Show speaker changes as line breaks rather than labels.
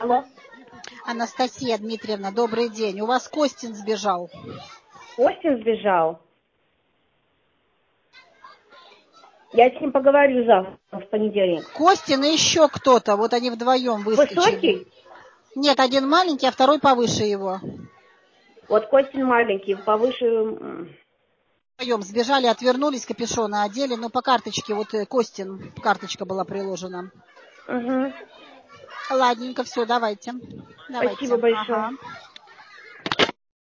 Алло.
Анастасия Дмитриевна, добрый день. У вас Костин сбежал.
Костин сбежал? Я с ним поговорю завтра, в понедельник.
Костин и еще кто-то. Вот они вдвоем выскочили.
Высокий?
Нет, один маленький, а второй повыше его.
Вот Костин маленький, повыше...
Вдвоем сбежали, отвернулись, капюшоны одели. Но по карточке, вот Костин, карточка была приложена.
Угу.
Ладненько, все, давайте.
Спасибо большое.
Ага.